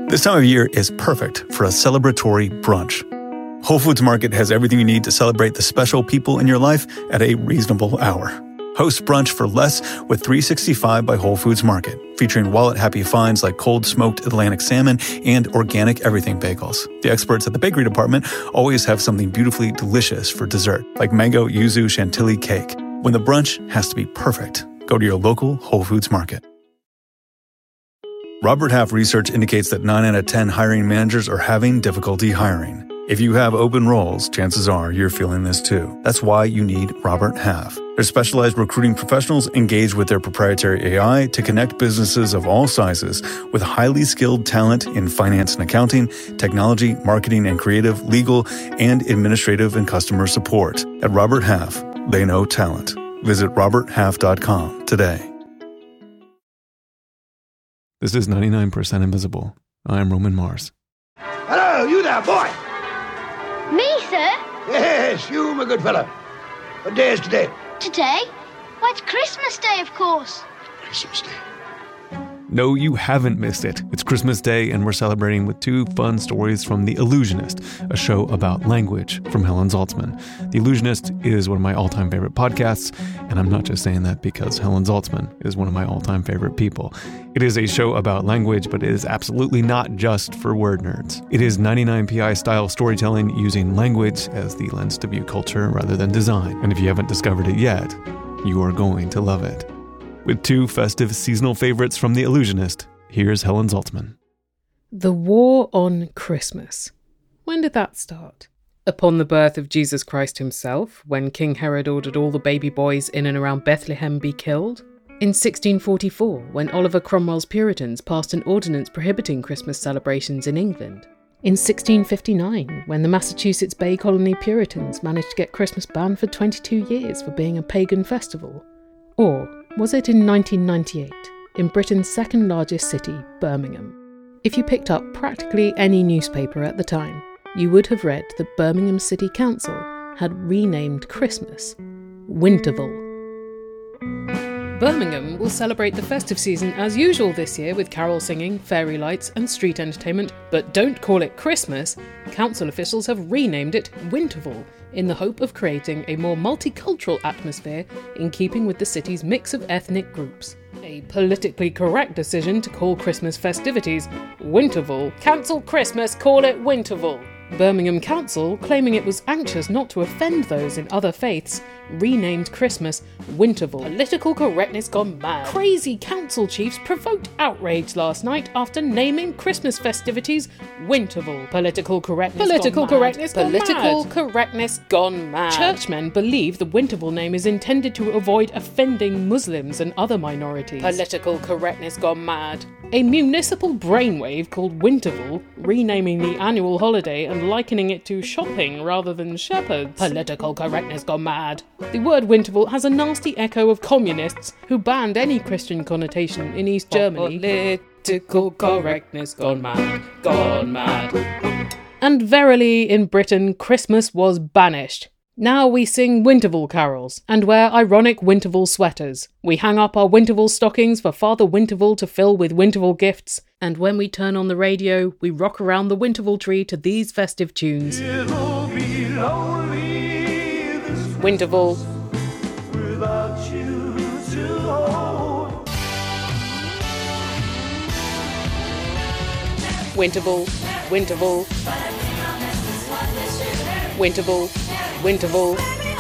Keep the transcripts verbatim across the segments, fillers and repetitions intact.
This time of year is perfect for a celebratory brunch. Whole Foods Market has everything you need to celebrate the special people in your life at a reasonable hour. Host brunch for less with three sixty-five by Whole Foods Market, featuring wallet-happy finds like cold smoked Atlantic salmon and organic everything bagels. The experts at the bakery department always have something beautifully delicious for dessert, like mango yuzu chantilly cake. When the brunch has to be perfect, go to your local Whole Foods Market. Robert Half research indicates that nine out of ten hiring managers are having difficulty hiring. If you have open roles, chances are you're feeling this too. That's why you need Robert Half. Their specialized recruiting professionals engage with their proprietary A I to connect businesses of all sizes with highly skilled talent in finance and accounting, technology, marketing and creative, legal, and administrative and customer support. At Robert Half, they know talent. Visit robert half dot com today. This is ninety-nine percent Invisible. I'm Roman Mars. Hello, you there, boy! Me, sir? Yes, you, my good fellow. What day is today? Today? Why, it's Christmas Day, of course. Christmas Day. No, you haven't missed it. It's Christmas Day, and we're celebrating with two fun stories from The Illusionist, a show about language from Helen Zaltzman. The Illusionist is one of my all-time favorite podcasts, and I'm not just saying that because Helen Zaltzman is one of my all-time favorite people. It is a show about language, but it is absolutely not just for word nerds. It is ninety-nine P I-style storytelling using language as the lens to view culture rather than design. And if you haven't discovered it yet, you are going to love it. With two festive seasonal favorites from The Illusionist, here's Helen Zaltzman. The War on Christmas. When did that start? Upon the birth of Jesus Christ himself, when King Herod ordered all the baby boys in and around Bethlehem be killed? In sixteen forty-four, when Oliver Cromwell's Puritans passed an ordinance prohibiting Christmas celebrations in England? In sixteen fifty-nine, when the Massachusetts Bay Colony Puritans managed to get Christmas banned for twenty-two years for being a pagan festival? Or was it in nineteen ninety-eight, in Britain's second largest city, Birmingham? If you picked up practically any newspaper at the time, you would have read that Birmingham City Council had renamed Christmas Winterval. Birmingham will celebrate the festive season as usual this year with carol singing, fairy lights and street entertainment, but don't call it Christmas. Council officials have renamed it Winterval in the hope of creating a more multicultural atmosphere in keeping with the city's mix of ethnic groups. A politically correct decision to call Christmas festivities Winterval. Cancel Christmas, call it Winterval. Birmingham Council, claiming it was anxious not to offend those in other faiths, renamed Christmas Winterval. Political correctness gone mad. Crazy council chiefs provoked outrage last night after naming Christmas festivities Winterval. Political correctness Political gone correctness mad. Gone Political mad. correctness gone mad. Churchmen believe the Winterval name is intended to avoid offending Muslims and other minorities. Political correctness gone mad. A municipal brainwave called Winterval, renaming the annual holiday and likening it to shopping rather than shepherds. Political correctness gone mad. The word Winterval has a nasty echo of communists who banned any Christian connotation in East Germany. Political correctness gone mad, gone mad. And verily, in Britain, Christmas was banished. Now we sing Winterval carols and wear ironic Winterval sweaters. We hang up our Winterval stockings for Father Winterval to fill with Winterval gifts. And when we turn on the radio, we rock around the Winterval tree to these festive tunes. It'll be lonely this Winterval. Without you to hold. Winterval, Winterval. Winterval. Winterval.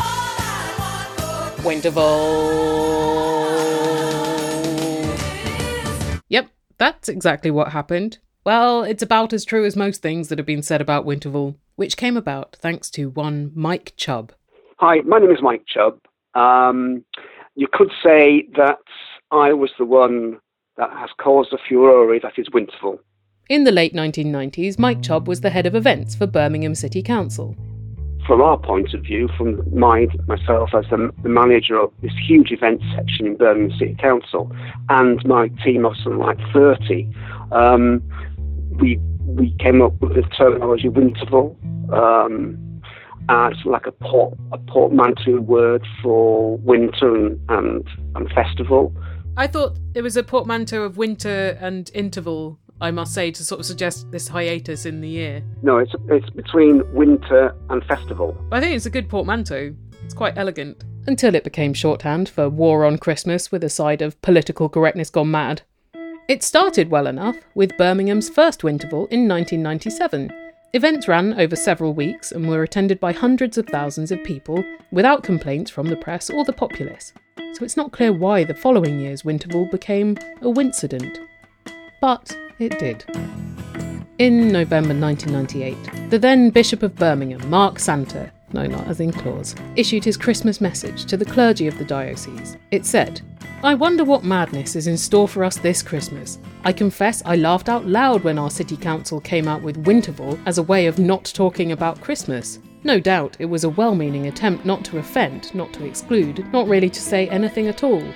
Winterval. Yep, that's exactly what happened. Well, it's about as true as most things that have been said about Winterval, which came about thanks to one Mike Chubb. Hi, my name is Mike Chubb. Um, you could say that I was the one that has caused the furore that is Winterval. In the late nineteen nineties, Mike Chubb was the head of events for Birmingham City Council. From our point of view, from my, myself as the, the manager of this huge event section in Birmingham City Council, and my team of something like thirty, um, we we came up with the terminology Winterval. Um, uh, it's like a port a portmanteau word for winter and, and, and festival. I thought it was a portmanteau of winter and interval. I must say, to sort of suggest this hiatus in the year. No, it's it's between winter and festival. I think it's a good portmanteau. It's quite elegant. Until it became shorthand for War on Christmas with a side of political correctness gone mad. It started well enough with Birmingham's first Winterval in nineteen ninety-seven. Events ran over several weeks and were attended by hundreds of thousands of people without complaints from the press or the populace. So it's not clear why the following year's Winterval became a wincident. But it did. In November nineteen ninety-eight, the then Bishop of Birmingham, Mark Santer, no, not as in clause, issued his Christmas message to the clergy of the diocese. It said, "I wonder what madness is in store for us this Christmas. I confess I laughed out loud when our city council came out with Winterval as a way of not talking about Christmas. No doubt it was a well-meaning attempt not to offend, not to exclude, not really to say anything at all."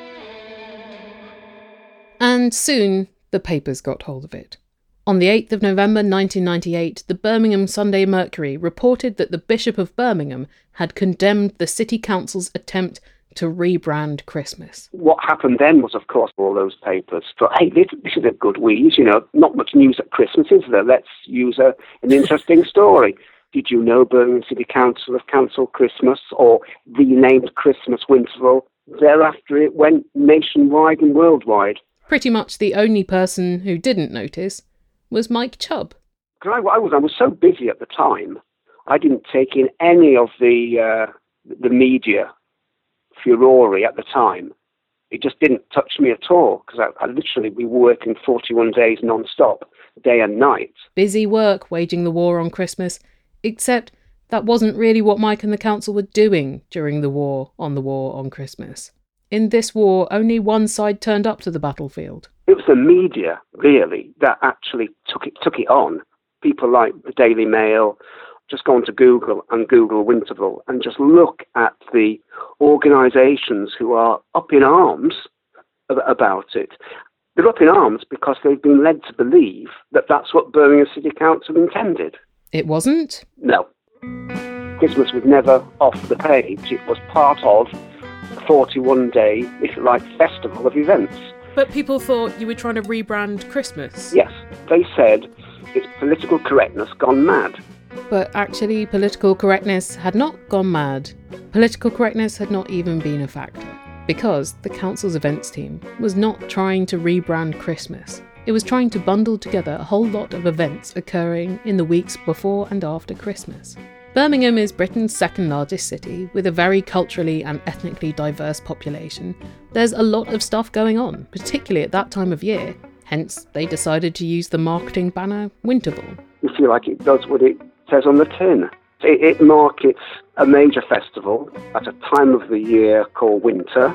And soon the papers got hold of it. On the eighth of November nineteen ninety-eight, the Birmingham Sunday Mercury reported that the Bishop of Birmingham had condemned the City Council's attempt to rebrand Christmas. What happened then was, of course, all those papers thought, hey, this, this is a good wheeze, you know, not much news at Christmas, is there? Let's use a, an interesting story. Did you know Birmingham City Council have cancelled Christmas or renamed Christmas Winterval? Thereafter it went nationwide and worldwide. Pretty much the only person who didn't notice was Mike Chubb. I, I, was, I was so busy at the time, I didn't take in any of the uh, the media furore at the time. It just didn't touch me at all, because I, I literally, we were working forty-one days non-stop, day and night. Busy work, waging the war on Christmas, except that wasn't really what Mike and the council were doing during the war on the war on Christmas. In this war, only one side turned up to the battlefield. It was the media, really, that actually took it took it on. People like the Daily Mail, just go onto Google and Google Winterval and just look at the organisations who are up in arms about it. They're up in arms because they've been led to believe that that's what Birmingham City Council intended. It wasn't? No. Christmas was never off the page. It was part of a forty-one day, if you like, festival of events. But people thought you were trying to rebrand Christmas. Yes, they said it's political correctness gone mad. But actually, political correctness had not gone mad. Political correctness had not even been a factor. Because the council's events team was not trying to rebrand Christmas. It was trying to bundle together a whole lot of events occurring in the weeks before and after Christmas. Birmingham is Britain's second largest city, with a very culturally and ethnically diverse population. There's a lot of stuff going on, particularly at that time of year. Hence, they decided to use the marketing banner Winterval. You feel like it does what it says on the tin. It, it markets a major festival at a time of the year called winter.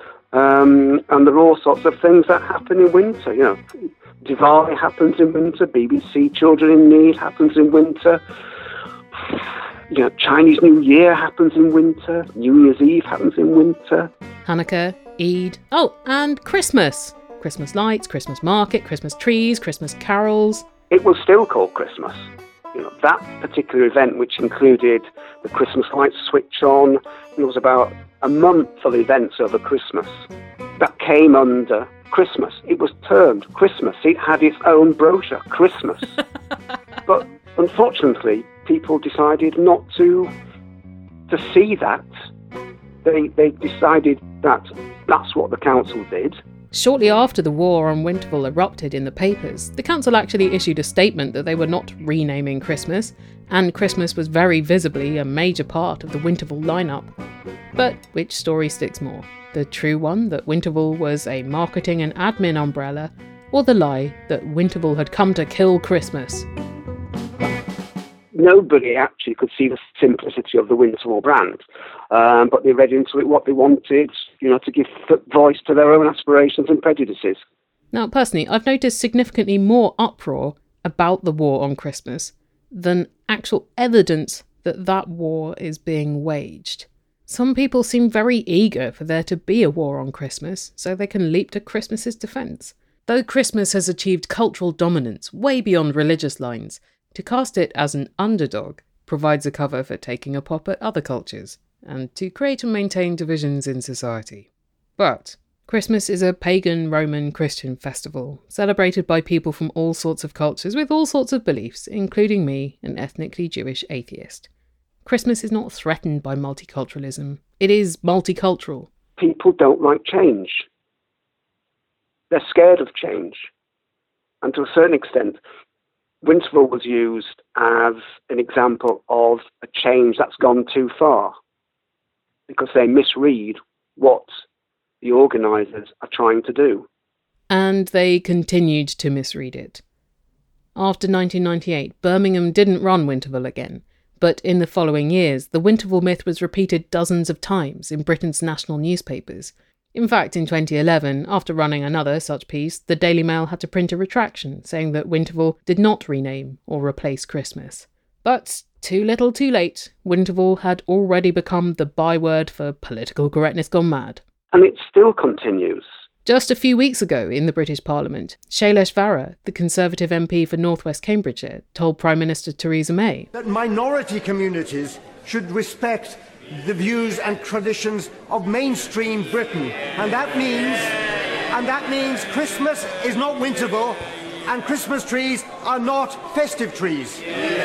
Um, and there are all sorts of things that happen in winter. You know, Diwali happens in winter, B B C Children in Need happens in winter. You know, Chinese New Year happens in winter. New Year's Eve happens in winter. Hanukkah, Eid, oh, and Christmas. Christmas lights, Christmas market, Christmas trees, Christmas carols. It was still called Christmas. You know, that particular event, which included the Christmas lights switch on, there was about a month of events over Christmas that came under Christmas. It was termed Christmas. It had its own brochure, Christmas. But unfortunately, people decided not to to see that. They they decided that that's what the council did. Shortly after the war on Winterval erupted in the papers, the council actually issued a statement that they were not renaming Christmas, and Christmas was very visibly a major part of the Winterval lineup. But which story sticks more? The true one that Winterval was a marketing and admin umbrella, or the lie that Winterval had come to kill Christmas? Nobody actually could see the simplicity of the Winterval brand, um, but they read into it what they wanted, you know, to give voice to their own aspirations and prejudices. Now, personally, I've noticed significantly more uproar about the war on Christmas than actual evidence that that war is being waged. Some people seem very eager for there to be a war on Christmas, so they can leap to Christmas's defence. Though Christmas has achieved cultural dominance way beyond religious lines, to cast it as an underdog provides a cover for taking a pop at other cultures, and to create and maintain divisions in society. But Christmas is a pagan Roman Christian festival, celebrated by people from all sorts of cultures with all sorts of beliefs, including me, an ethnically Jewish atheist. Christmas is not threatened by multiculturalism. It is multicultural. People don't like change. They're scared of change. And to a certain extent, Winterval was used as an example of a change that's gone too far, because they misread what the organisers are trying to do. And they continued to misread it. After nineteen ninety-eight, Birmingham didn't run Winterval again, but in the following years, the Winterval myth was repeated dozens of times in Britain's national newspapers. In fact, in twenty eleven, after running another such piece, the Daily Mail had to print a retraction saying that Winterval did not rename or replace Christmas. But too little too late, Winterval had already become the byword for political correctness gone mad. And it still continues. Just a few weeks ago in the British Parliament, Shailesh Vara, the Conservative M P for North West Cambridgeshire, told Prime Minister Theresa May that minority communities should respect the views and traditions of mainstream Britain. And that means, and that means Christmas is not Winterval, and Christmas trees are not festive trees.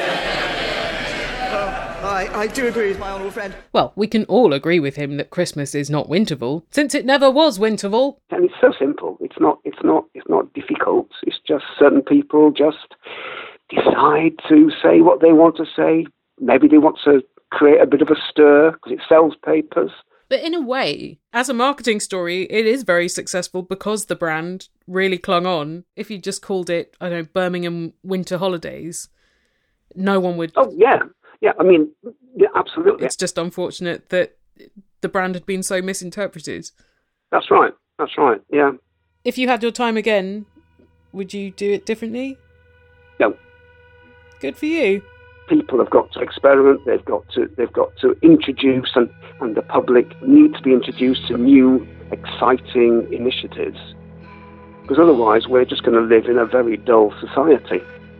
I, I do agree with my honourable friend. Well, we can all agree with him that Christmas is not Winterval, since it never was Winterval. And it's so simple. It's not. It's not. It's not difficult. It's just certain people just decide to say what they want to say. Maybe they want to create a bit of a stir because it sells papers. But in a way, as a marketing story, it is very successful because the brand really clung on. If you just called it, I don't know, Birmingham Winter Holidays, no one would... Oh, yeah. Yeah, I mean, yeah, absolutely. It's just unfortunate that the brand had been so misinterpreted. That's right. That's right, yeah. If you had your time again, would you do it differently? No. Good for you. People have got to experiment. They've got to. They've got to introduce, and, and the public need to be introduced to new, exciting initiatives. Because otherwise, we're just going to live in a very dull society.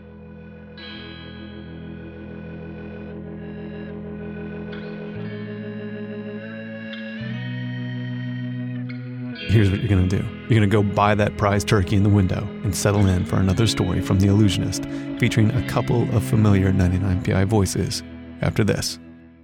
Here's what you're going to do. You're going to go buy that prize turkey in the window and settle in for another story from The Illusionist, featuring a couple of familiar ninety-nine P I voices after this.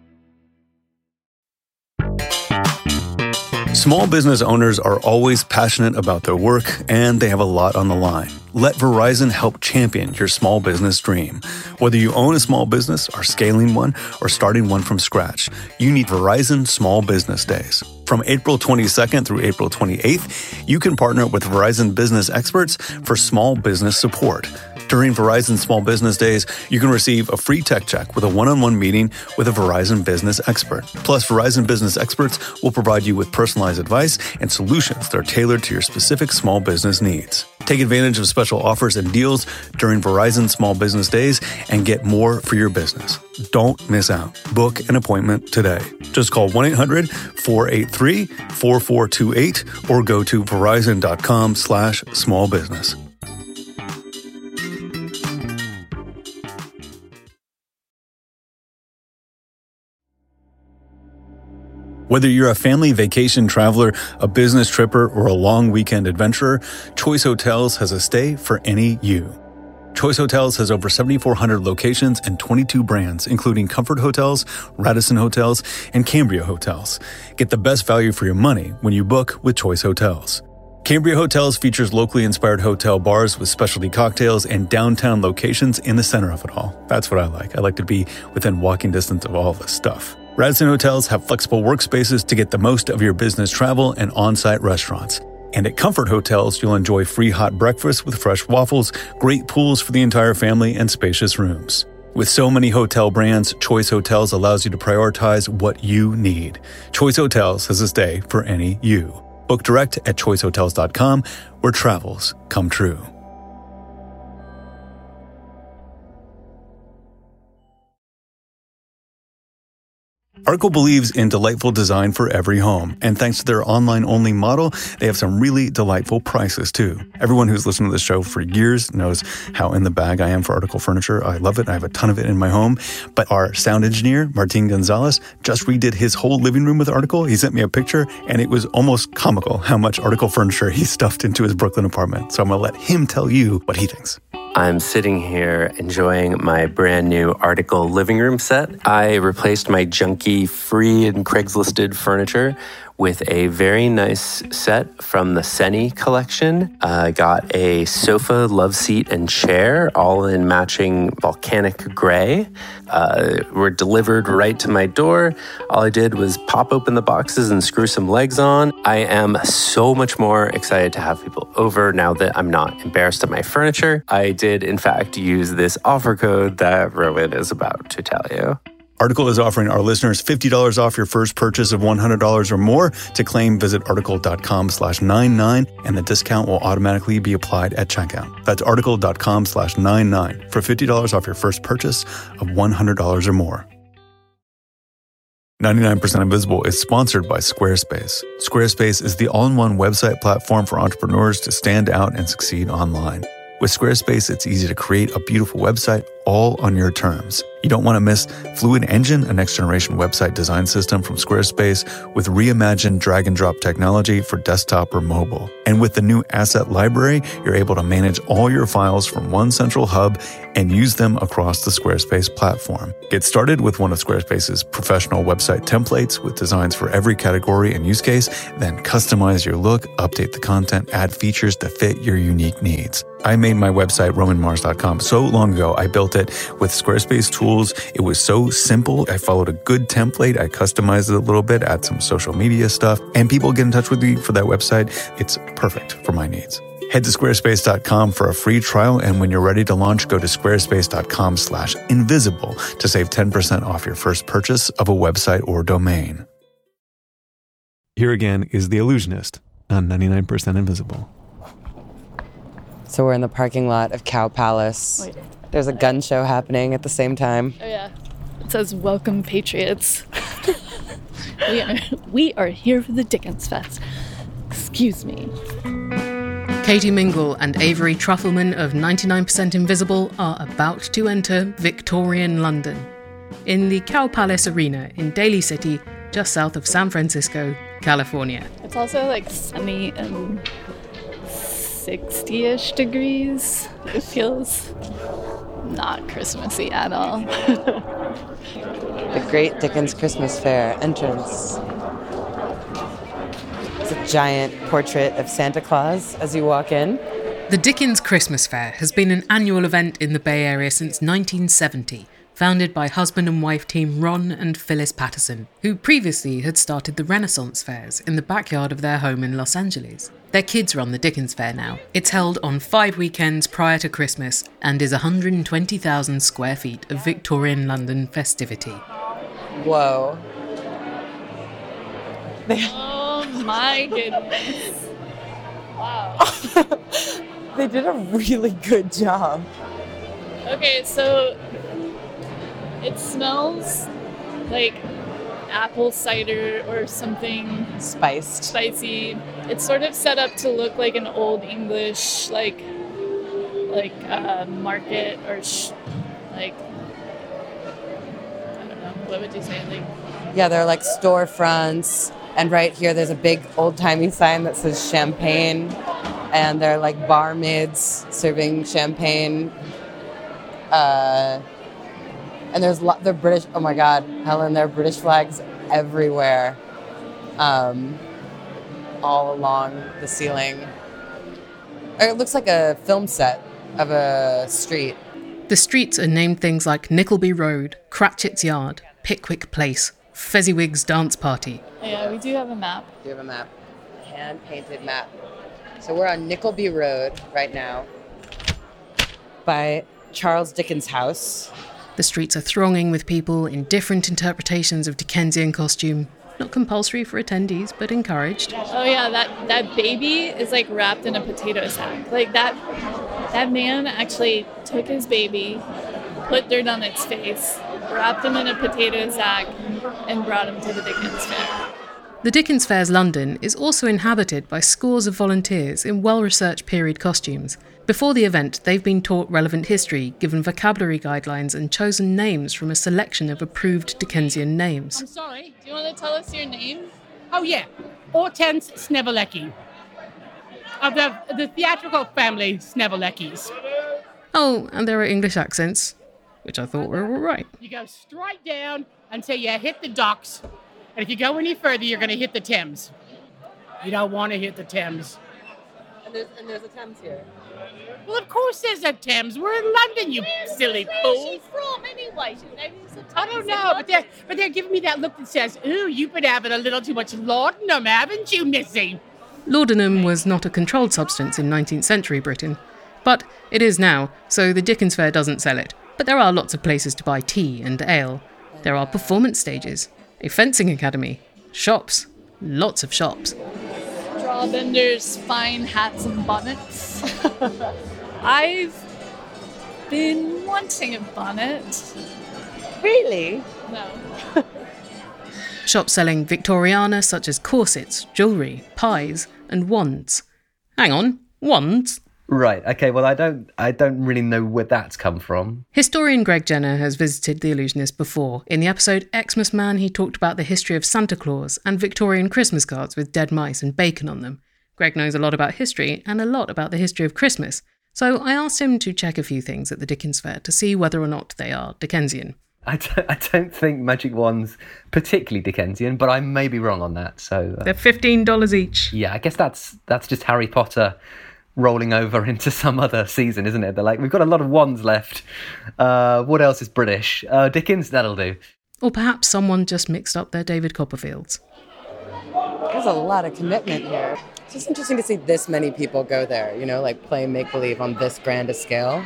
Small business owners are always passionate about their work, and they have a lot on the line. Let Verizon help champion your small business dream. Whether you own a small business, are scaling one, or starting one from scratch, you need Verizon Small Business Days. From April twenty-second through April twenty-eighth, you can partner with Verizon business experts for small business support. During Verizon Small Business Days, you can receive a free tech check with a one-on-one meeting with a Verizon business expert. Plus, Verizon business experts will provide you with personalized advice and solutions that are tailored to your specific small business needs. Take advantage of special offers and deals during Verizon Small Business Days and get more for your business. Don't miss out. Book an appointment today. Just call one eight hundred four eight three four four two eight or go to verizon.com slash small business. Whether you're a family vacation traveler, a business tripper, or a long weekend adventurer, Choice Hotels has a stay for any you. Choice Hotels has over seventy-four hundred locations and twenty-two brands, including Comfort Hotels, Radisson Hotels, and Cambria Hotels. Get the best value for your money when you book with Choice Hotels. Cambria Hotels features locally inspired hotel bars with specialty cocktails and downtown locations in the center of it all. That's what I like. I like to be within walking distance of all this stuff. Radisson Hotels have flexible workspaces to get the most of your business travel and on-site restaurants. And at Comfort Hotels, you'll enjoy free hot breakfast with fresh waffles, great pools for the entire family, and spacious rooms. With so many hotel brands, Choice Hotels allows you to prioritize what you need. Choice Hotels has a stay for any you. Book direct at choice hotels dot com, where travels come true. Article believes in delightful design for every home, and thanks to their online-only model, they have some really delightful prices too. Everyone who's listened to this show for years knows how in the bag I am for Article furniture. I love it. I have a ton of it in my home. But our sound engineer, Martin Gonzalez, just redid his whole living room with Article. He sent me a picture, and it was almost comical how much Article furniture he stuffed into his Brooklyn apartment. So I'm going to let him tell you what he thinks. I'm sitting here enjoying my brand new Article living room set. I replaced my junky free and Craigslisted furniture with a very nice set from the Seni collection. I uh, got a sofa, love seat, and chair, all in matching volcanic gray. Uh, were delivered right to my door. All I did was pop open the boxes and screw some legs on. I am so much more excited to have people over now that I'm not embarrassed of my furniture. I did, in fact, use this offer code that Rowan is about to tell you. Article is offering our listeners fifty dollars off your first purchase of one hundred dollars or more. To claim, visit article.com slash 99, and the discount will automatically be applied at checkout. That's article.com slash 99 for fifty dollars off your first purchase of one hundred dollars or more. ninety-nine percent Invisible is sponsored by Squarespace. Squarespace is the all-in-one website platform for entrepreneurs to stand out and succeed online. With Squarespace, it's easy to create a beautiful website all on your terms. You don't want to miss Fluid Engine, a next-generation website design system from Squarespace with reimagined drag-and-drop technology for desktop or mobile. And with the new Asset Library, you're able to manage all your files from one central hub and use them across the Squarespace platform. Get started with one of Squarespace's professional website templates with designs for every category and use case, then customize your look, update the content, add features to fit your unique needs. I made my website, roman mars dot com, so long ago. I built it with Squarespace tools. It was so simple. I followed a good template. I customized it a little bit, add some social media stuff, and people get in touch with me for that website. It's perfect for my needs. Head to squarespace dot com for a free trial, and when you're ready to launch, go to squarespace.com slash invisible to save ten percent off your first purchase of a website or domain. Here again is The Illusionist on ninety-nine percent Invisible. So we're in the parking lot of Cow Palace. Wait. There's a gun show happening at the same time. Oh yeah. It says, "Welcome, Patriots." we, are, we are here for the Dickens Fest. Excuse me. Katie Mingle and Avery Truffleman of ninety-nine percent Invisible are about to enter Victorian London in the Cow Palace Arena in Daly City, just south of San Francisco, California. It's also like sunny and sixty-ish degrees. It feels not Christmassy at all. The Great Dickens Christmas Fair entrance. It's a giant portrait of Santa Claus as you walk in. The Dickens Christmas Fair has been an annual event in the Bay Area since nineteen seventy, founded by husband and wife team Ron and Phyllis Patterson, who previously had started the Renaissance fairs in the backyard of their home in Los Angeles. Their kids run the Dickens Fair now. It's held on five weekends prior to Christmas and is one hundred twenty thousand square feet of Victorian London festivity. Whoa. Oh my goodness. Wow. They did a really good job. Okay, so it smells like apple cider or something spiced, spicy. It's sort of set up to look like an old English, like, like uh, market or sh- like I don't know. What would you say? Like, yeah, they're like storefronts, and right here there's a big old-timey sign that says champagne, and they're like barmaids serving champagne. Uh. And there's lo- the British, oh my God, Helen, there are British flags everywhere, um, all along the ceiling. It looks like a film set of a street. The streets are named things like Nickleby Road, Cratchit's Yard, Pickwick Place, Fezziwig's Dance Party. Yeah, we do have a map. We do have a map, hand-painted map. So we're on Nickleby Road right now by Charles Dickens' house. The streets are thronging with people in different interpretations of Dickensian costume. Not compulsory for attendees, but encouraged. Oh yeah, that, that baby is like wrapped in a potato sack. Like that that man actually took his baby, put dirt on its face, wrapped him in a potato sack, and brought him to the Dickens Fair. The Dickens Fair's London is also inhabited by scores of volunteers in well-researched period costumes. Before the event, they've been taught relevant history, given vocabulary guidelines and chosen names from a selection of approved Dickensian names. I'm sorry. Do you want to tell us your name? Oh, yeah. Hortense Snevelecki. Of the, the theatrical family Sneveleckis. Oh, and there are English accents, which I thought were all right. You go straight down until you hit the docks. And if you go any further, you're going to hit the Thames. You don't want to hit the Thames. And there's, and there's a Thames here. Well, of course there's a Thames. We're in London, you silly fool. Where's she from anyway? I don't know, but they're, but they're giving me that look that says, ooh, you've been having a little too much laudanum, haven't you, Missy? Laudanum was not a controlled substance in nineteenth century Britain, but it is now, so the Dickens Fair doesn't sell it. But there are lots of places to buy tea and ale. There are performance stages, a fencing academy, shops, lots of shops. Strawbenders, fine hats and bonnets. I've been wanting a bonnet. Really? No. Shops selling Victoriana such as corsets, jewellery, pies and wands. Hang on, wands? Right, okay, well I don't I don't really know where that's come from. Historian Greg Jenner has visited The Illusionist before. In the episode Xmas Man, he talked about the history of Santa Claus and Victorian Christmas cards with dead mice and bacon on them. Greg knows a lot about history and a lot about the history of Christmas, so I asked him to check a few things at the Dickens Fair to see whether or not they are Dickensian. I don't, I don't think magic wands particularly Dickensian, but I may be wrong on that. So uh, they're fifteen dollars each. Yeah, I guess that's that's just Harry Potter rolling over into some other season, isn't it? They're like, we've got a lot of wands left. Uh, what else is British? Uh, Dickens, that'll do. Or perhaps someone just mixed up their David Copperfields. There's a lot of commitment here. It's just interesting to see this many people go there, you know, like play make-believe on this grand a scale.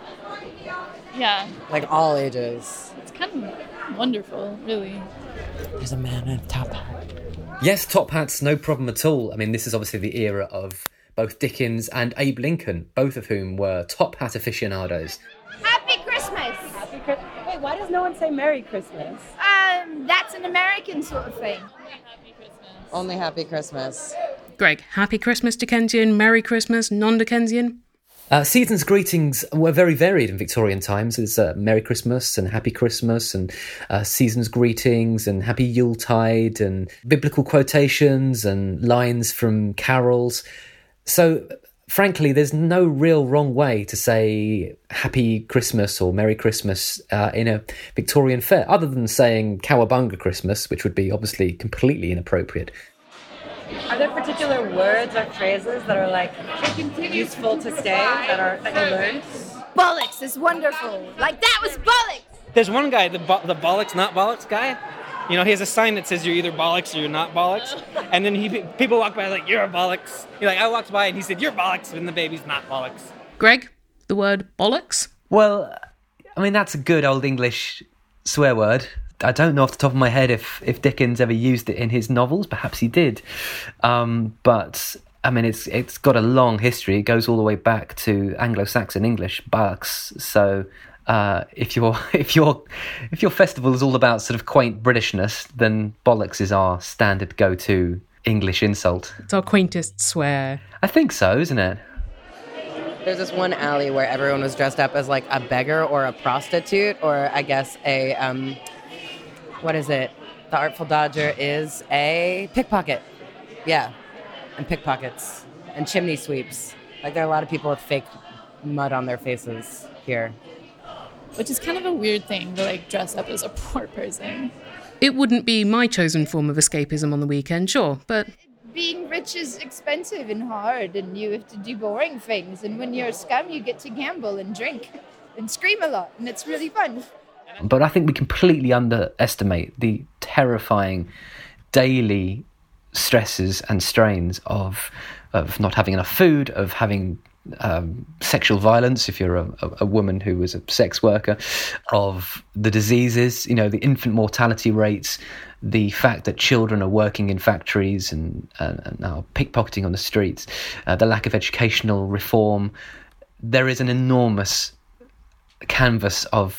Yeah. Like all ages. It's kind of wonderful, really. There's a man in a top hat. Yes, top hats, no problem at all. I mean, this is obviously the era of both Dickens and Abe Lincoln, both of whom were top hat aficionados. Happy Christmas! Happy Christmas. Wait, why does no one say Merry Christmas? Um, that's an American sort of thing. Happy Christmas. Only Happy Christmas. Greg, Happy Christmas Dickensian, Merry Christmas, non-Dickensian? Uh, season's greetings were very varied in Victorian times. There's uh, Merry Christmas and Happy Christmas and uh, season's greetings and Happy Yuletide and biblical quotations and lines from carols. So, frankly, there's no real wrong way to say Happy Christmas or Merry Christmas uh, in a Victorian fair, other than saying Cowabunga Christmas, which would be obviously completely inappropriate. Are there particular words or phrases that are like useful to stay that are that you learned? Bollocks is wonderful. Like that was bollocks. There's one guy, the bo- the bollocks not bollocks guy. You know, he has a sign that says you're either bollocks or you're not bollocks. And then he people walk by like, you're a bollocks. You're like, I walked by and he said, you're bollocks, and the baby's not bollocks. Greg, the word bollocks? Well, I mean, that's a good old English swear word. I don't know off the top of my head if, if Dickens ever used it in his novels. Perhaps he did. Um, but, I mean, it's it's got a long history. It goes all the way back to Anglo-Saxon English, bollocks. So uh, if your if your if your festival is all about sort of quaint Britishness, then bollocks is our standard go-to English insult. It's our quaintest swear. I think so, isn't it? There's this one alley where everyone was dressed up as like a beggar or a prostitute, or I guess a... Um, What is it? The Artful Dodger is a pickpocket. Yeah. And pickpockets. And chimney sweeps. Like, there are a lot of people with fake mud on their faces here. Which is kind of a weird thing to, like, dress up as a poor person. It wouldn't be my chosen form of escapism on the weekend, sure, but... Being rich is expensive and hard, and you have to do boring things. And when you're a scum, you get to gamble and drink and scream a lot, and it's really fun. But I think we completely underestimate the terrifying daily stresses and strains of of not having enough food, of having um, sexual violence if you're a, a woman who was a sex worker, of the diseases, you know, the infant mortality rates, the fact that children are working in factories and, and, and now pickpocketing on the streets, uh, the lack of educational reform. There is an enormous canvas of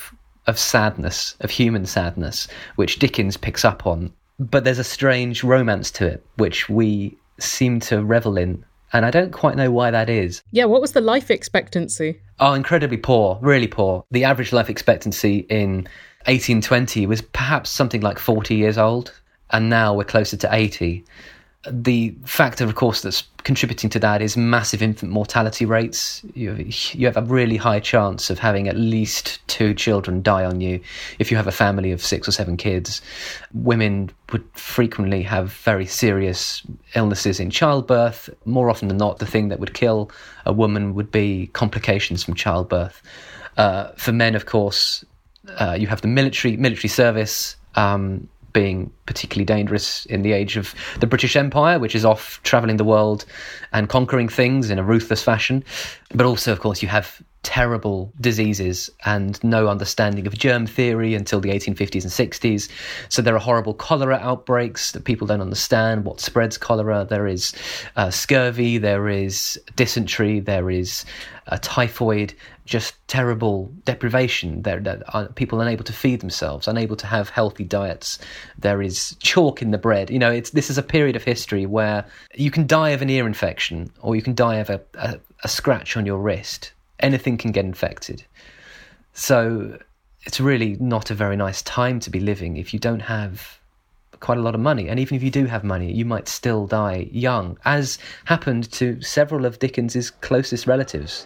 of sadness, of human sadness, which Dickens picks up on. But there's a strange romance to it, which we seem to revel in. And I don't quite know why that is. Yeah, what was the life expectancy? Oh, incredibly poor, really poor. The average life expectancy in eighteen twenty was perhaps something like forty years old, and now we're closer to eighty. The factor, of course, that's contributing to that is massive infant mortality rates. You have, you have a really high chance of having at least two children die on you if you have a family of six or seven kids. Women would frequently have very serious illnesses in childbirth. More often than not, the thing that would kill a woman would be complications from childbirth. Uh, for men, of course, uh, you have the military military service, um, being particularly dangerous in the age of the British Empire, which is off travelling the world and conquering things in a ruthless fashion. But also, of course, you have terrible diseases and no understanding of germ theory until the eighteen fifties and sixties. So there are horrible cholera outbreaks that people don't understand what spreads cholera. There is uh, scurvy, there is dysentery, there is uh, typhoid, just terrible deprivation. There, there are people unable to feed themselves, unable to have healthy diets. There is chalk in the bread. You know, it's this is a period of history where you can die of an ear infection or you can die of a, a, a scratch on your wrist. Anything can get infected. So it's really not a very nice time to be living if you don't have quite a lot of money. And even if you do have money, you might still die young, as happened to several of Dickens's closest relatives.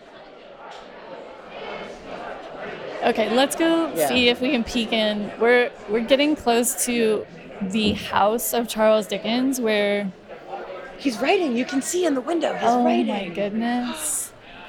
Okay, let's go Yeah. see if we can peek in. We're we're getting close to the house of Charles Dickens, where He's writing. You can see in the window. He's oh writing. my goodness,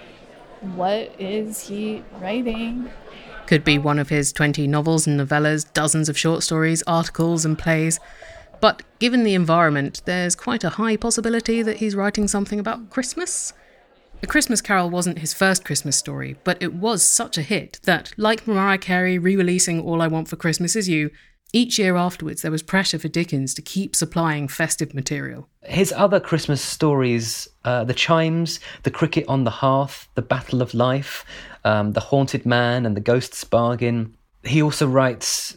what is he writing? Could be one of his twenty novels and novellas, dozens of short stories, articles and plays. But given the environment, there's quite a high possibility that he's writing something about Christmas. A Christmas Carol wasn't his first Christmas story, but it was such a hit that, like Mariah Carey re-releasing All I Want for Christmas Is You, each year afterwards there was pressure for Dickens to keep supplying festive material. His other Christmas stories, uh, The Chimes, The Cricket on the Hearth, The Battle of Life, um, The Haunted Man and The Ghost's Bargain. He also writes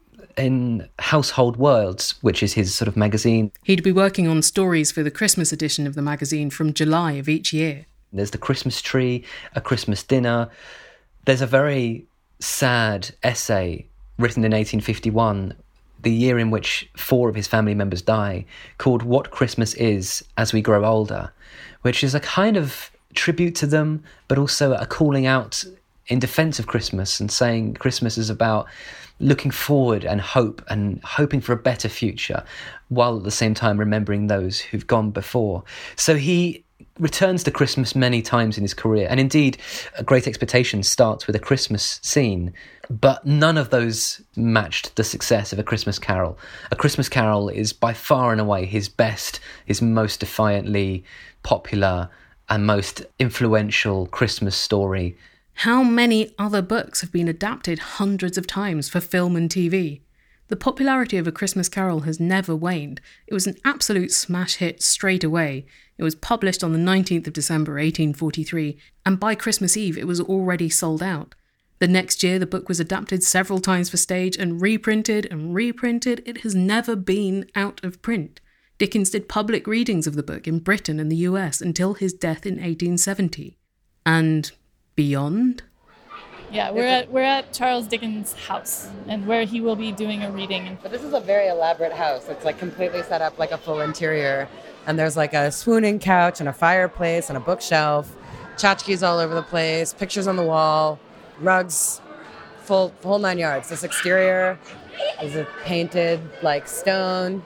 in Household Words, which is his sort of magazine. He'd be working on stories for the Christmas edition of the magazine from July of each year. There's The Christmas Tree, A Christmas Dinner. There's a very sad essay written in eighteen fifty-one, the year in which four of his family members die, called What Christmas Is As We Grow Older, which is a kind of tribute to them, but also a calling out in defence of Christmas and saying Christmas is about looking forward and hope and hoping for a better future, while at the same time remembering those who've gone before. So he returns to Christmas many times in his career, and indeed A Great Expectations starts with a Christmas scene, but none of those matched the success of A Christmas Carol. A Christmas Carol is by far and away his best, his most defiantly popular and most influential Christmas story. How many other books have been adapted hundreds of times for film and T V? The popularity of A Christmas Carol has never waned. It was an absolute smash hit straight away. It was published on the nineteenth of December eighteen forty-three, and by Christmas Eve it was already sold out. The next year the book was adapted several times for stage and reprinted and reprinted. It has never been out of print. Dickens did public readings of the book in Britain and the U S until his death in eighteen seventy. And beyond? Yeah, we're at we're at Charles Dickens' house, and where he will be doing a reading. But this is a very elaborate house. It's like completely set up like a full interior. And there's like a swooning couch and a fireplace and a bookshelf, tchotchkes all over the place, pictures on the wall, rugs, full whole nine yards. This exterior is a painted like stone.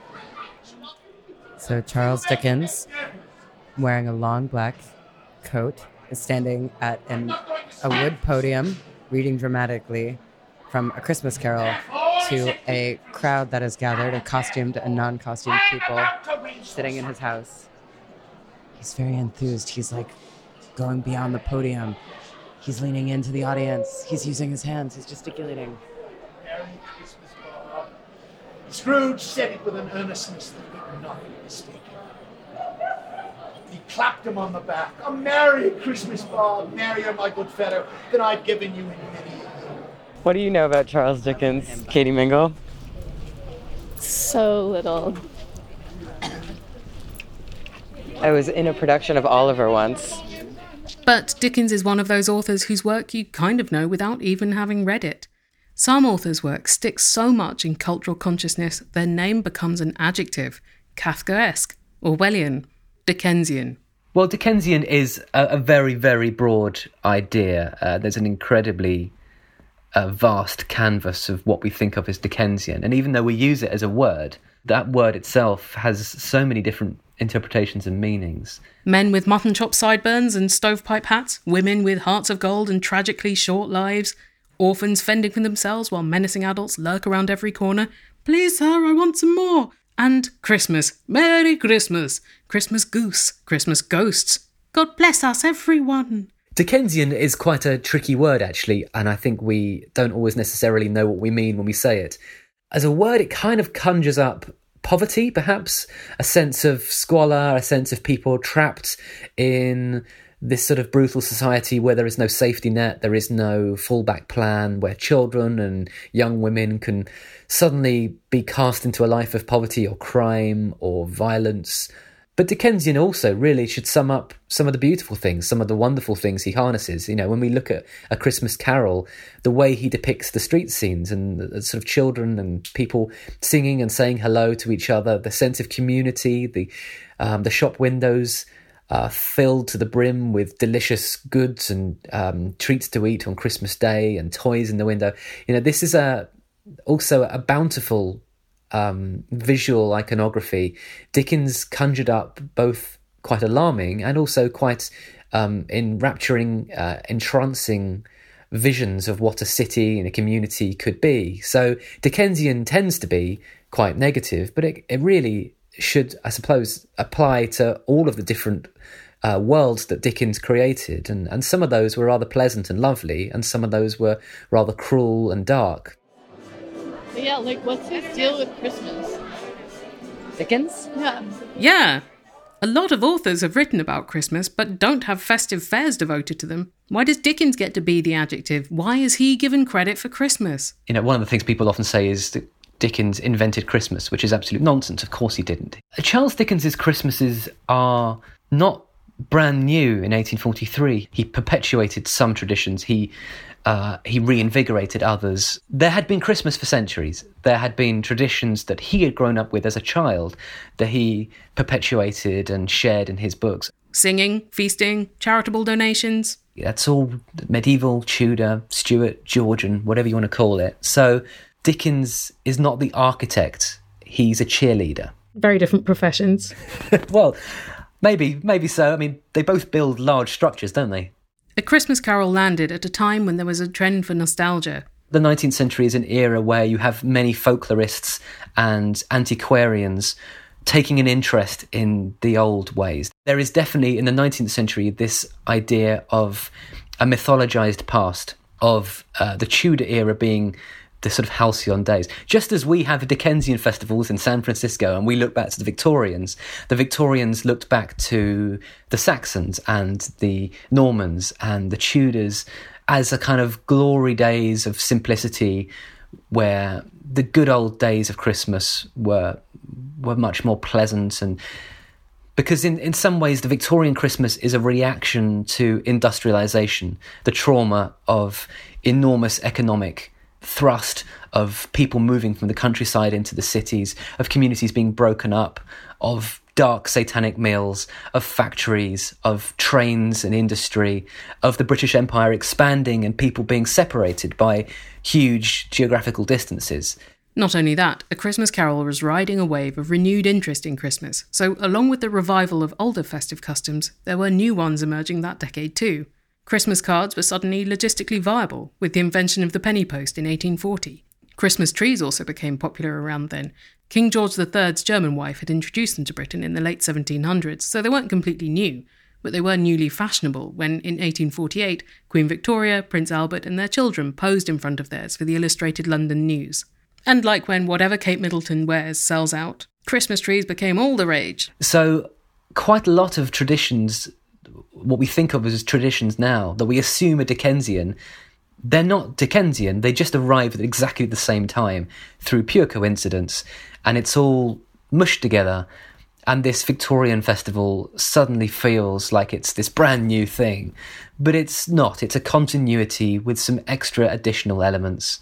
So Charles Dickens, wearing a long black coat, is standing at an, a wood podium, reading dramatically from A Christmas Carol to a crowd that is gathered of costumed and non-costumed people sitting in his house. He's very enthused. He's like going beyond the podium. He's leaning into the audience. He's using his hands. He's gesticulating. Merry Christmas, Bob. Scrooge said it with an earnestness that he could not be mistaken. He clapped him on the back. A Merry Christmas, Bob. Merrier, my good fellow, than I've given you in many a year. What do you know about Charles Dickens, Katie Mingle? So little. I was in a production of Oliver once. But Dickens is one of those authors whose work you kind of know without even having read it. Some authors' work sticks so much in cultural consciousness their name becomes an adjective. Kafkaesque, Orwellian, Dickensian. Well, Dickensian is a, a very, very broad idea. Uh, there's an incredibly uh, vast canvas of what we think of as Dickensian. And even though we use it as a word, that word itself has so many different interpretations and meanings. Men with mutton chop sideburns and stovepipe hats, women with hearts of gold and tragically short lives, orphans fending for themselves while menacing adults lurk around every corner. Please, sir, I want some more. And Christmas. Merry Christmas. Christmas goose. Christmas ghosts. God bless us, everyone. Dickensian is quite a tricky word, actually, and I think we don't always necessarily know what we mean when we say it. As a word, it kind of conjures up poverty, perhaps, a sense of squalor, a sense of people trapped in this sort of brutal society where there is no safety net, there is no fallback plan, where children and young women can suddenly be cast into a life of poverty or crime or violence. But Dickensian also really should sum up some of the beautiful things, some of the wonderful things he harnesses. You know, when we look at A Christmas Carol, the way he depicts the street scenes and the sort of children and people singing and saying hello to each other, the sense of community, the um, the shop windows uh, filled to the brim with delicious goods and um, treats to eat on Christmas Day and toys in the window. You know, this is a also a bountiful Um, visual iconography. Dickens conjured up both quite alarming and also quite um, enrapturing, uh, entrancing visions of what a city and a community could be. So Dickensian tends to be quite negative, but it, it really should, I suppose, apply to all of the different uh, worlds that Dickens created. And, and some of those were rather pleasant and lovely, and some of those were rather cruel and dark. Yeah, like, what's his deal with Christmas? Dickens? Yeah. Yeah. A lot of authors have written about Christmas, but don't have festive fairs devoted to them. Why does Dickens get to be the adjective? Why is he given credit for Christmas? You know, one of the things people often say is that Dickens invented Christmas, which is absolute nonsense. Of course he didn't. Charles Dickens's Christmases are not brand new in eighteen forty-three. He perpetuated some traditions. He Uh, he reinvigorated others. There had been Christmas for centuries. There had been traditions that he had grown up with as a child that he perpetuated and shared in his books. Singing, feasting, charitable donations. That's all medieval, Tudor, Stuart, Georgian, whatever you want to call it. So Dickens is not the architect. He's a cheerleader. Very different professions. Well, maybe, maybe so. I mean, they both build large structures, don't they? A Christmas Carol landed at a time when there was a trend for nostalgia. The nineteenth century is an era where you have many folklorists and antiquarians taking an interest in the old ways. There is definitely, in the nineteenth century, this idea of a mythologized past, of uh, the Tudor era being the sort of halcyon days. Just as we have the Dickensian festivals in San Francisco and we look back to the Victorians, the Victorians looked back to the Saxons and the Normans and the Tudors as a kind of glory days of simplicity where the good old days of Christmas were were much more pleasant. And because in, in some ways the Victorian Christmas is a reaction to industrialization, the trauma of enormous economic thrust, of people moving from the countryside into the cities, of communities being broken up, of dark satanic mills, of factories, of trains and industry, of the British Empire expanding and people being separated by huge geographical distances. Not only that, A Christmas Carol was riding a wave of renewed interest in Christmas, so along with the revival of older festive customs, there were new ones emerging that decade too. Christmas cards were suddenly logistically viable, with the invention of the penny post in eighteen forty. Christmas trees also became popular around then. King George the Third's German wife had introduced them to Britain in the late seventeen hundreds, so they weren't completely new, but they were newly fashionable when, in eighteen forty-eight, Queen Victoria, Prince Albert and their children posed in front of theirs for the Illustrated London News. And like when whatever Kate Middleton wears sells out, Christmas trees became all the rage. So quite a lot of traditions, what we think of as traditions now, that we assume are Dickensian, they're not Dickensian, they just arrive at exactly the same time through pure coincidence, and it's all mushed together, and this Victorian festival suddenly feels like it's this brand new thing. But it's not. It's a continuity with some extra additional elements,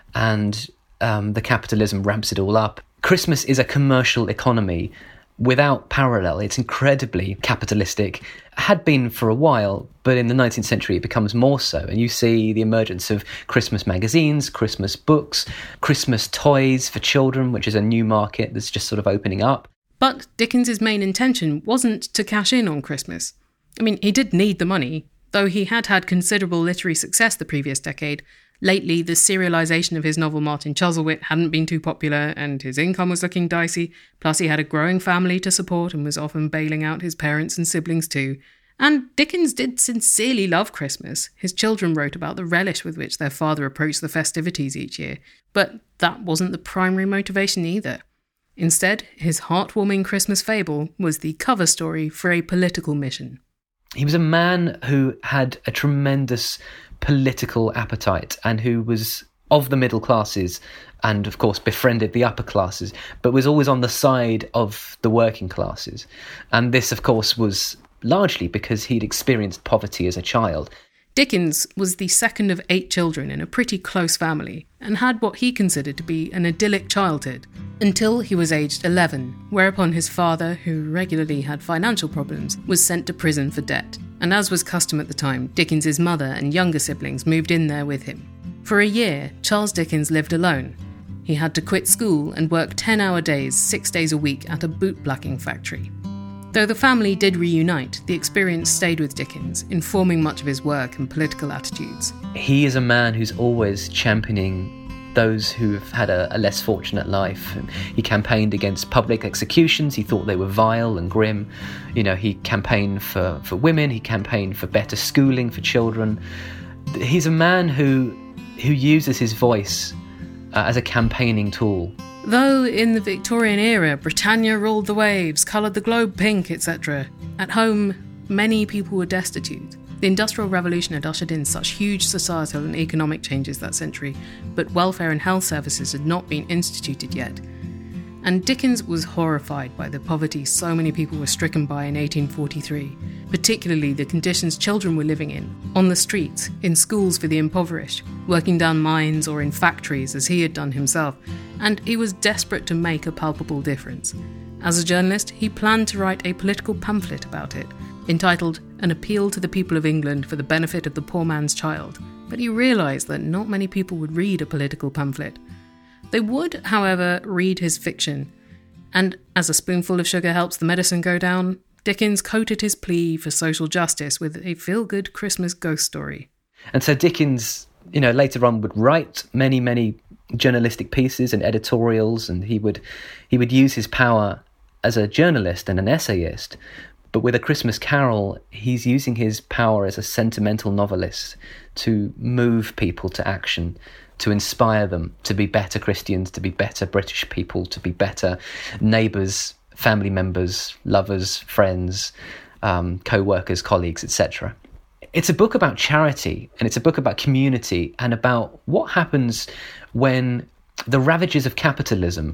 and um, the capitalism ramps it all up. Christmas is a commercial economy without parallel. It's incredibly capitalistic. Had been for a while, but in the nineteenth century it becomes more so. And you see the emergence of Christmas magazines, Christmas books, Christmas toys for children, which is a new market that's just sort of opening up. But Dickens's main intention wasn't to cash in on Christmas. I mean, he did need the money, though he had had considerable literary success the previous decade. Lately, the serialisation of his novel Martin Chuzzlewit hadn't been too popular, and his income was looking dicey, plus he had a growing family to support and was often bailing out his parents and siblings too. And Dickens did sincerely love Christmas. His children wrote about the relish with which their father approached the festivities each year, but that wasn't the primary motivation either. Instead, his heartwarming Christmas fable was the cover story for a political mission. He was a man who had a tremendous political appetite and who was of the middle classes and, of course, befriended the upper classes, but was always on the side of the working classes. And this, of course, was largely because he'd experienced poverty as a child. Dickens was the second of eight children in a pretty close family and had what he considered to be an idyllic childhood until he was aged eleven, whereupon his father, who regularly had financial problems, was sent to prison for debt. And as was custom at the time, Dickens's mother and younger siblings moved in there with him. For a year, Charles Dickens lived alone. He had to quit school and work ten-hour days, six days a week at a boot-blacking factory. Though the family did reunite, the experience stayed with Dickens, informing much of his work and political attitudes. He is a man who's always championing those who've had a, a less fortunate life. He campaigned against public executions. He thought they were vile and grim. You know, he campaigned for, for women. He campaigned for better schooling for children. He's a man who who uses his voice uh, as a campaigning tool. Though in the Victorian era, Britannia ruled the waves, coloured the globe pink, et cetera, at home, many people were destitute. The Industrial Revolution had ushered in such huge societal and economic changes that century, but welfare and health services had not been instituted yet. And Dickens was horrified by the poverty so many people were stricken by in eighteen forty-three, particularly the conditions children were living in, on the streets, in schools for the impoverished, working down mines or in factories as he had done himself, and he was desperate to make a palpable difference. As a journalist, he planned to write a political pamphlet about it, entitled An Appeal to the People of England for the Benefit of the Poor Man's Child, but he realised that not many people would read a political pamphlet. They would, however, read his fiction, and as a spoonful of sugar helps the medicine go down, Dickens coated his plea for social justice with a feel-good Christmas ghost story. And so Dickens, you know, later on would write many, many journalistic pieces and editorials, and he would he would use his power as a journalist and an essayist. But with A Christmas Carol, he's using his power as a sentimental novelist to move people to action, to inspire them to be better Christians, to be better British people, to be better neighbours, family members, lovers, friends, um, co-workers, colleagues, et cetera. It's a book about charity, and it's a book about community, and about what happens when the ravages of capitalism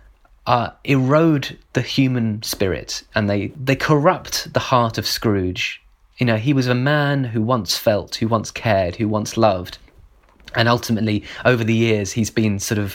uh, erode the human spirit, and they, they corrupt the heart of Scrooge. You know, he was a man who once felt, who once cared, who once loved. And ultimately, over the years, he's been sort of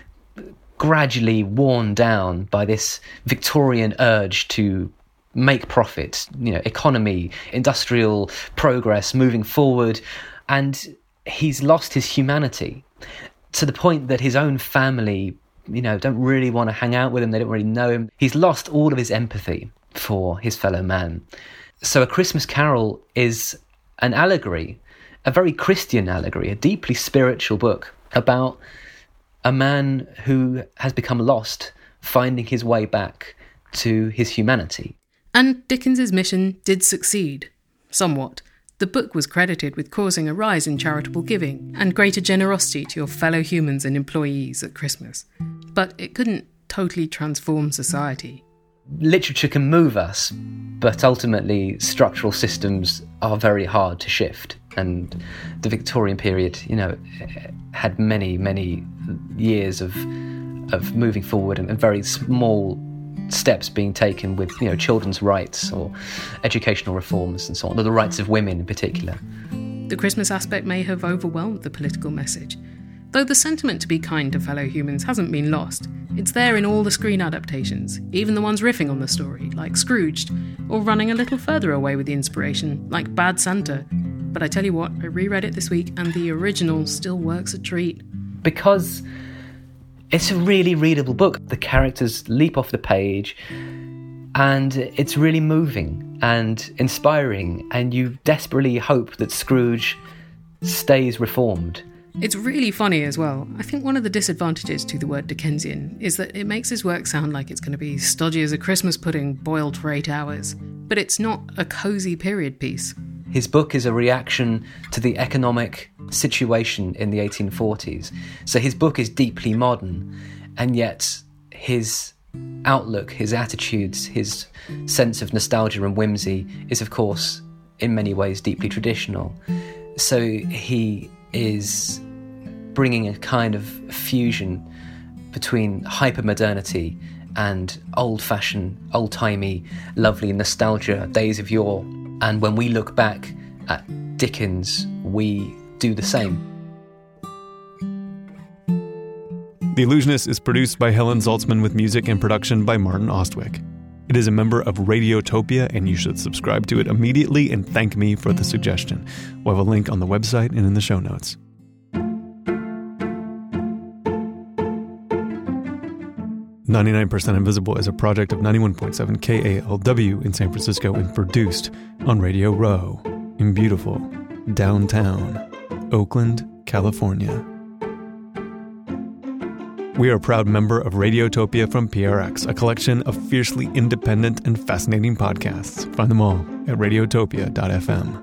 gradually worn down by this Victorian urge to make profit, you know, economy, industrial progress, moving forward. And he's lost his humanity to the point that his own family, you know, don't really want to hang out with him. They don't really know him. He's lost all of his empathy for his fellow man. So A Christmas Carol is an allegory, a very Christian allegory, a deeply spiritual book about a man who has become lost, finding his way back to his humanity. And Dickens's mission did succeed, somewhat. The book was credited with causing a rise in charitable giving and greater generosity to your fellow humans and employees at Christmas. But it couldn't totally transform society. Literature can move us, but ultimately structural systems are very hard to shift. And the Victorian period, you know, had many, many years of of moving forward and, and very small steps being taken with, you know, children's rights or educational reforms and so on, or the rights of women in particular. The Christmas aspect may have overwhelmed the political message, though the sentiment to be kind to fellow humans hasn't been lost. It's there in all the screen adaptations, even the ones riffing on the story, like Scrooged, or running a little further away with the inspiration, like Bad Santa. But I tell you what, I reread it this week and the original still works a treat. Because it's a really readable book. The characters leap off the page and it's really moving and inspiring, and you desperately hope that Scrooge stays reformed. It's really funny as well. I think one of the disadvantages to the word Dickensian is that it makes his work sound like it's going to be stodgy as a Christmas pudding boiled for eight hours. But it's not a cosy period piece. His book is a reaction to the economic situation in the eighteen forties. So his book is deeply modern, and yet his outlook, his attitudes, his sense of nostalgia and whimsy is, of course, in many ways deeply traditional. So he is bringing a kind of fusion between hypermodernity and old-fashioned, old-timey, lovely nostalgia, days of yore. And when we look back at Dickens, we do the same. The Illusionist is produced by Helen Zaltzman with music and production by Martin Ostwick. It is a member of Radiotopia, and you should subscribe to it immediately and thank me for the suggestion. We'll have a link on the website and in the show notes. ninety-nine percent Invisible is a project of ninety-one point seven K A L W in San Francisco and produced on Radio Row in beautiful downtown Oakland, California. We are a proud member of Radiotopia from P R X, a collection of fiercely independent and fascinating podcasts. Find them all at radiotopia dot f m.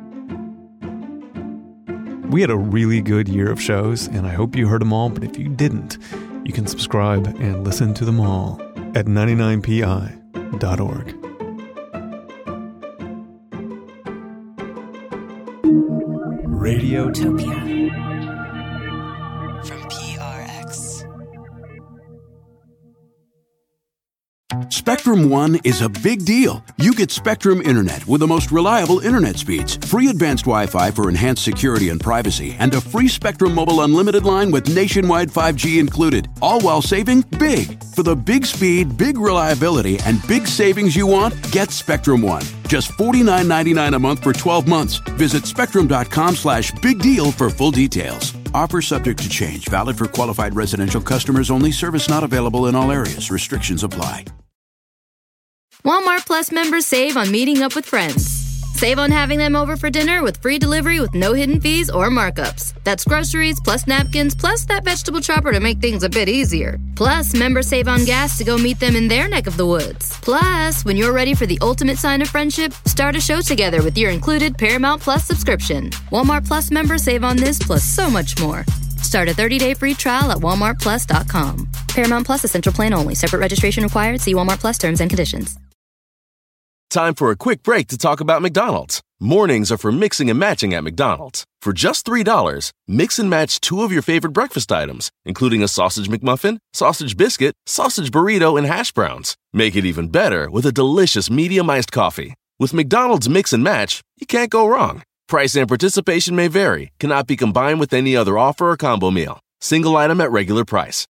We had a really good year of shows, and I hope you heard them all, but if you didn't, you can subscribe and listen to them all at ninety-nine P I dot org. Radiotopia. Spectrum One is a big deal. You get Spectrum Internet with the most reliable internet speeds, free advanced Wi-Fi for enhanced security and privacy, and a free Spectrum Mobile Unlimited line with nationwide five G included, all while saving big. For the big speed, big reliability, and big savings you want, get Spectrum One. Just forty-nine ninety-nine a month for twelve months. Visit spectrum.com slash big deal for full details. Offer subject to change. Valid for qualified residential customers only. Service not available in all areas. Restrictions apply. Walmart Plus members save on meeting up with friends. Save on having them over for dinner with free delivery with no hidden fees or markups. That's groceries, plus napkins, plus that vegetable chopper to make things a bit easier. Plus, members save on gas to go meet them in their neck of the woods. Plus, when you're ready for the ultimate sign of friendship, start a show together with your included Paramount Plus subscription. Walmart Plus members save on this plus so much more. Start a thirty-day free trial at walmart plus dot com. Paramount Plus Essential Plan only. Separate registration required. See Walmart Plus terms and conditions. Time for a quick break to talk about McDonald's. Mornings are for mixing and matching at McDonald's. For just three dollars, mix and match two of your favorite breakfast items, including a sausage McMuffin, sausage biscuit, sausage burrito, and hash browns. Make it even better with a delicious medium iced coffee. With McDonald's Mix and Match, you can't go wrong. Price and participation may vary, cannot be combined with any other offer or combo meal. Single item at regular price.